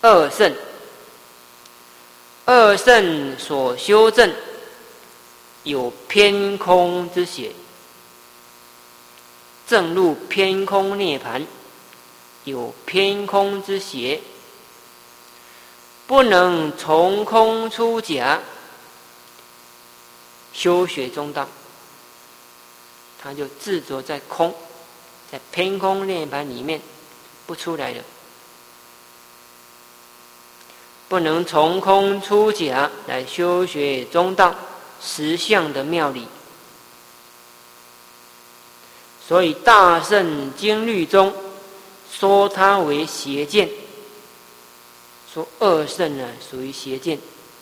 二圣，二圣所修正有偏空之邪，正入偏空涅盘，有偏空之邪，不能从空出假，修学中道，他就执着在空，在偏空涅盘里面不出来了，不能从空出假来修学中道实相的妙理。所以大乘经律中说它为邪见，说二乘呢属于邪见。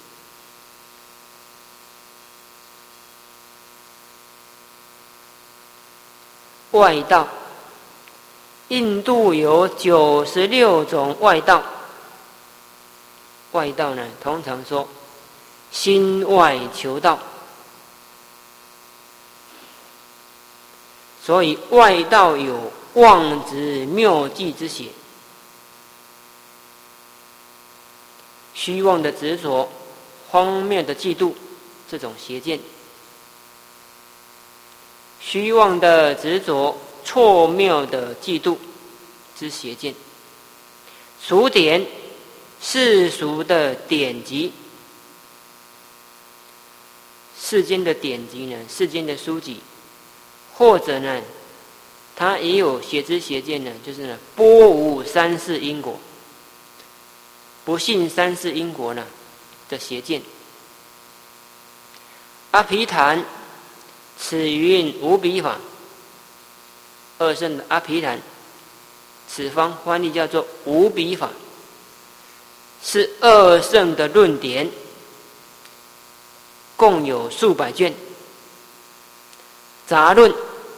外道，印度有96种外道。外道呢，通常说心外求道，所以外道有妄执谬计之邪，虚妄的执着，荒谬的嫉妒，这种邪见。虚妄的执着，错谬的嫉妒之邪见。俗典，世俗的典籍，世间的典籍呢，世间的书籍，或者呢，它也有邪知邪见呢，就是呢，波无三世因果，不信三世因果呢的邪见。阿毗昙，此云无比法。二圣的阿毗昙，此方翻译叫做无比法，是二圣的论点，共有数百卷。杂论，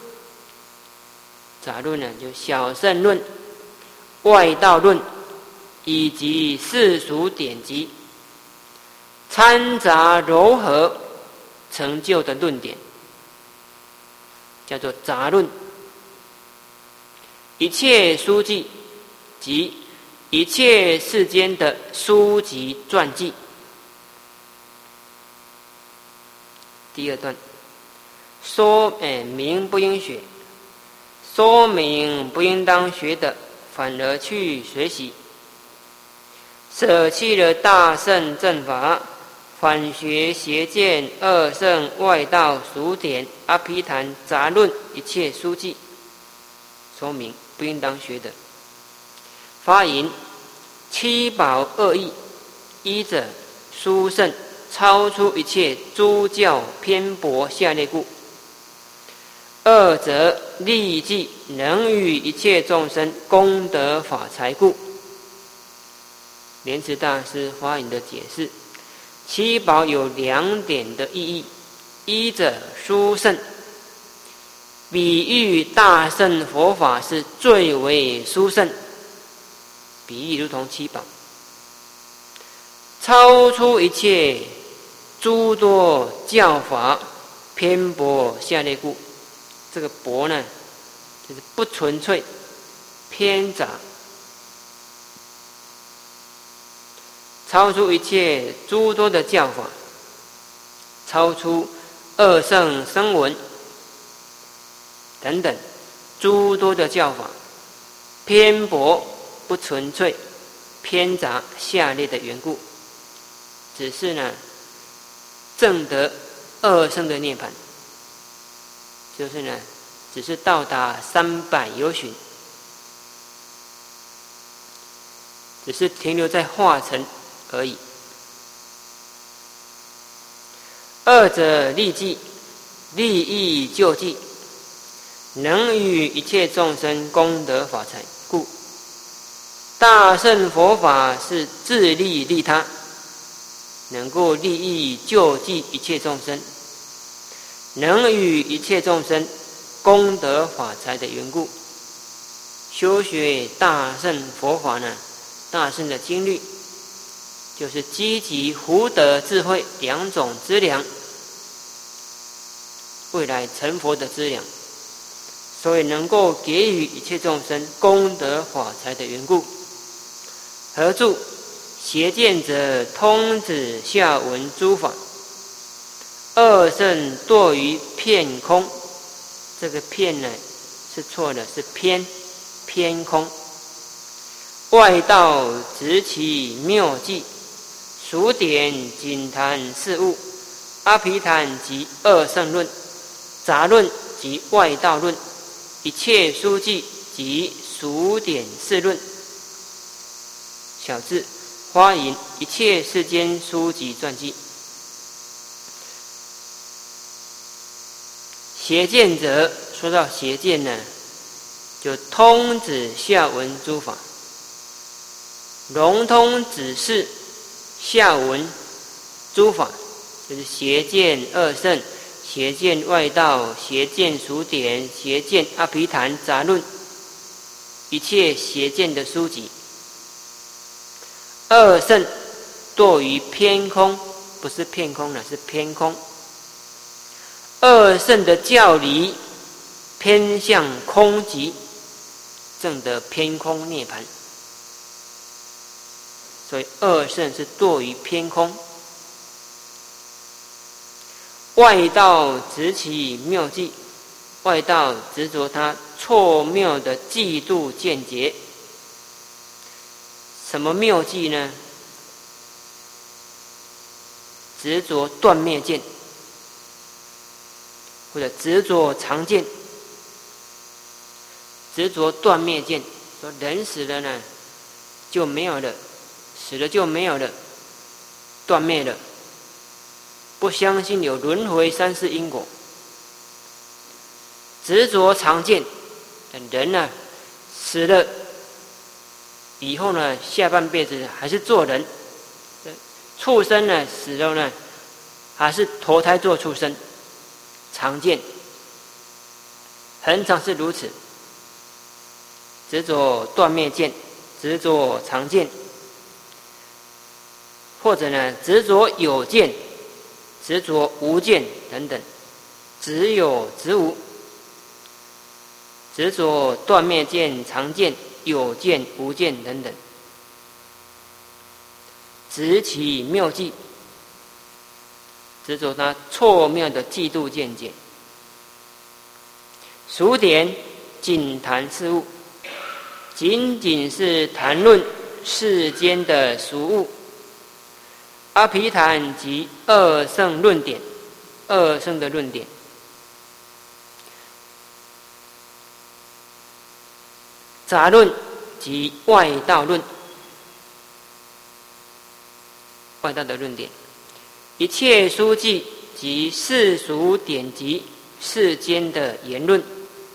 杂论呢，就小乘论、外道论以及世俗典籍，掺杂糅合成就的论点，叫做杂论。一切书记及一切世间的书籍传记。第二段，说明不应学，说明不应当学的，反而去学习，舍弃了大乘正法，反学邪见二乘外道俗典阿毗昙杂论一切书记，说明不应当学的。发言七宝二义，一者殊胜，超出一切诸教偏颇下列故；二者利济，能与一切众生功德法财故。莲池大师发言的解释，七宝有两点的意义：一者殊胜，比喻大乘佛法是最为殊胜，比喻如同七宝，超出一切诸多教法偏颇下列故。这个薄呢，就是不纯粹、偏杂，超出一切诸多的教法，超出二乘声闻等等诸多的教法，偏颇、不纯粹、偏杂下列的缘故，只是呢证得二乘的涅槃，就是呢只是到达300由旬，只是停留在化成而已。二者利济，利益救济，能与一切众生功德法财故。大乘佛法是自利利他，能够利益救济一切众生，能与一切众生功德法财的缘故。修学大乘佛法呢，大乘的经律就是积集福德智慧两种资粮，未来成佛的资粮，所以能够给予一切众生功德法财的缘故。合著邪见者通指下文诸法，二圣堕于偏空。这个偏呢是错的，是偏空。外道执其妙计，数典仅谈事物，阿毗昙及二圣论，杂论及外道论，一切书记及数典事论。小字花引一切世间书籍传记。邪见者，说到邪见呢，就通指下文诸法，笼通指示下文诸法，就是邪见二圣、邪见外道、邪见数典、邪见阿毗昙杂论，一切邪见的书籍。二圣堕于偏空，不是偏空了，是偏空。二圣的教理偏向空寂，证得偏空涅槃。所以二圣是堕于偏空。外道执其妙计，外道执着他错谬的嫉妒见解。什么妙计呢？执着断灭见，或者执着常见。执着断灭见，说人死了呢就没有了，死了就没有了，断灭了，不相信有轮回三世因果。执着常见，人呢死了以后呢，下半辈子还是做人，畜生呢死了呢还是投胎做畜生，常见，恒常是如此。执着断灭见，执着常见，或者呢执着有见，执着无见等等，只有执无，执着断灭见、常见、有见、无见等等，执其妙计，执着他错谬的嫉妒见解。数典仅谈事物，仅仅是谈论世间的俗物。阿毗昙及二圣论点，二圣的论点。杂论及外道论，外道的论点。一切书记及世俗典籍，世间的言论。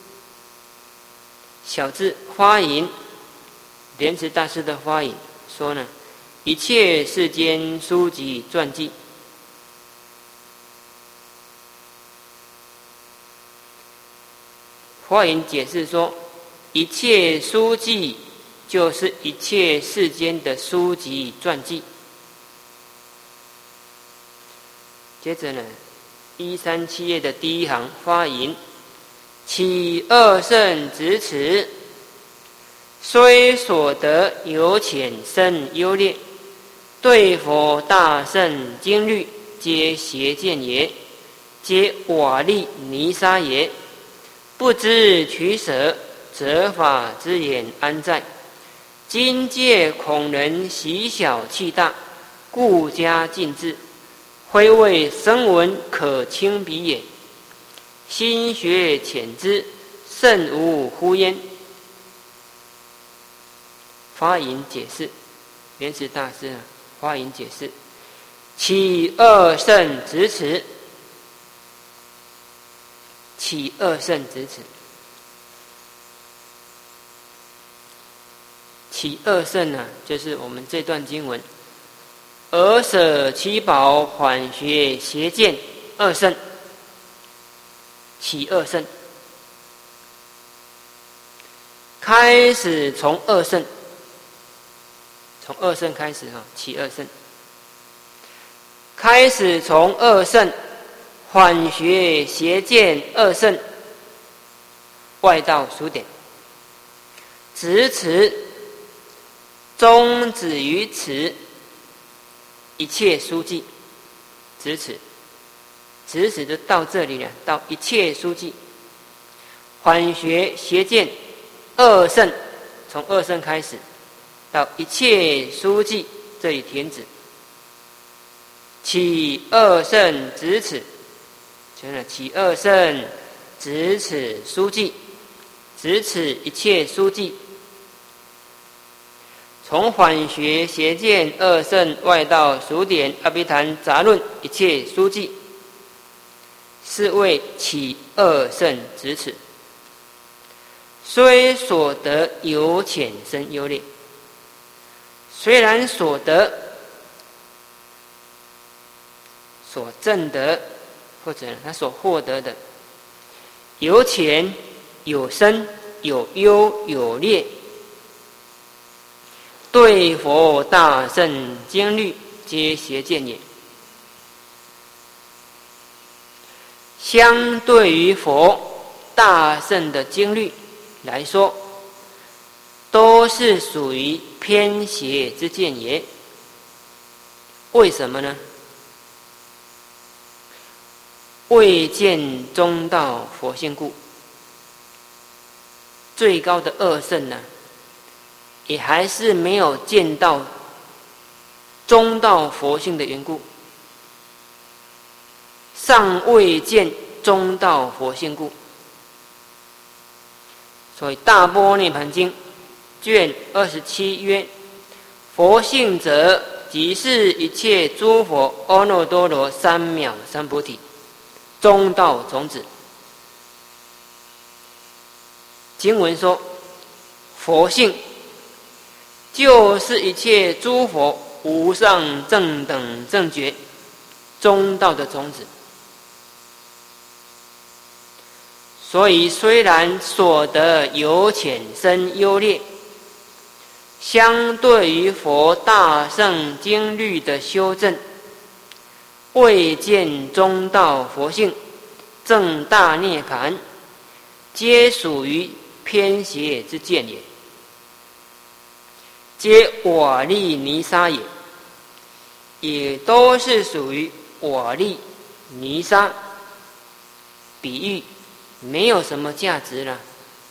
小字花引，莲池大师的花引说呢，一切世间书籍传记。花引解释说，一切书记就是一切世间的书籍传记。接着呢，137页的第一行花引，其二圣执持，虽所得由浅深优劣，对佛大圣经律，皆邪见也，皆瓦砾泥沙也。不知取舍，则法之眼安在？今界恐人喜小气大，故加禁制。非谓声闻可轻彼也。心学浅知，甚无乎焉。花引解释，莲池大师花引解释，其二圣执持，其二圣执持，其二圣呢，就是我们这段经文，尔舍七宝，缓学邪见二圣，其二圣，开始从二圣，从二圣开始哈，其二圣，开始从二圣，缓学邪见二圣，外道数典，执持，终止于此， 一切书记，直此就到这里了，到一切书记。缓学邪见二圣，从二圣开始，到一切书记这里停止。起二圣直此，全了起二圣直此书记，直此一切书记。从缓学邪见二圣外道数典阿毗昙杂论一切书记，是谓起二圣直此。虽所得由浅深优劣，虽然所得所证得，或者他所获得的有浅有深有优有劣，对佛大圣经律皆邪见也。相对于佛大圣的经律来说，都是属于偏邪之见也。为什么呢？未见中道佛性故。最高的二圣呢，也还是没有见到中道佛性的缘故，尚未见中道佛性故。所以《大般涅盘经》卷27曰：佛性者，即是一切诸佛阿耨多罗三藐三菩提中道种子。经文说，佛性就是一切诸佛无上正等正觉中道的种子。所以虽然所得有浅深优劣，相对于佛大圣经律的修正，未见中道佛性正大涅盘，皆属于偏邪之见也，皆我利泥沙也，也都是属于我利泥沙，比喻没有什么价值了。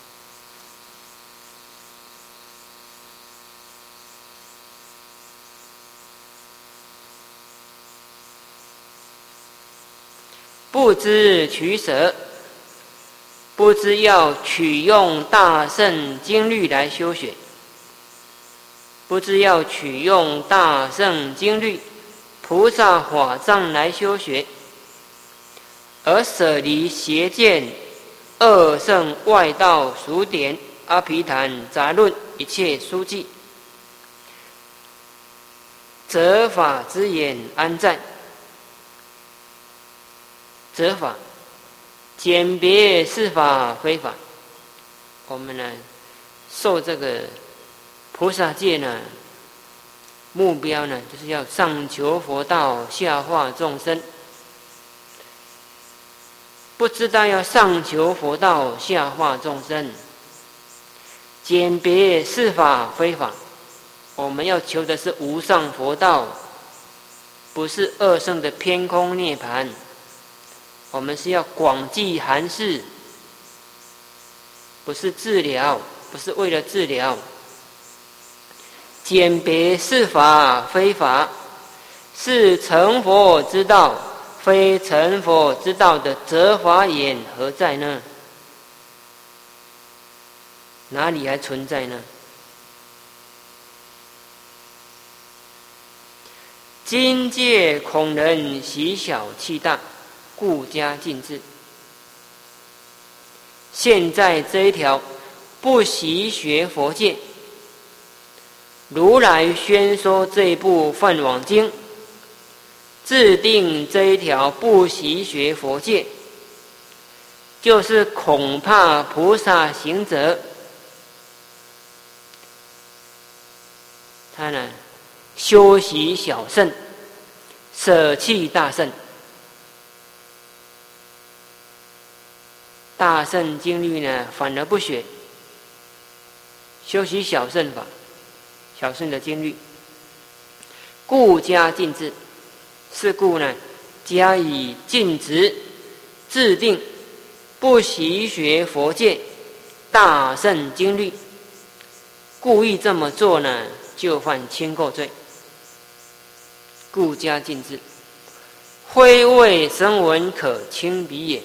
不知取舍，不知要取用大圣经律来修学，不知要取用大圣经律菩萨法藏来修学，而舍离邪见二圣外道数典阿毗昙杂论一切书记，则法之言安在？则法简别是法非法。我们呢，受这个菩萨戒呢，目标呢，就是要上求佛道，下化众生。不知道要上求佛道，下化众生，简别是法非法。我们要求的是无上佛道，不是二圣的偏空涅盘。我们是要广济含识，不是治疗，不是为了治疗。简别是法非法，是成佛之道，非成佛之道的则法眼何在呢？哪里还存在呢？今界恐人喜小气大，故加禁制。现在这一条不习学佛戒，如来宣说这一部《梵网经》，制定这一条不习学佛戒，就是恐怕菩萨行者他呢修习小圣，舍弃大圣。大圣经律呢，反而不学，修习小圣法，小圣的经律。 故加禁制。是故呢，加以禁止，制定不习学佛界大乘经律，故意这么做呢，就犯轻垢罪。故加禁制，非为声闻可轻彼也。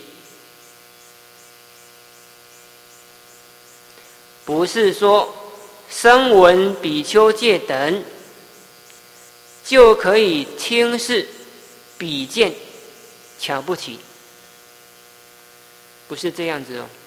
不是说声闻比丘戒等就可以轻视比见瞧不起，不是这样子哦。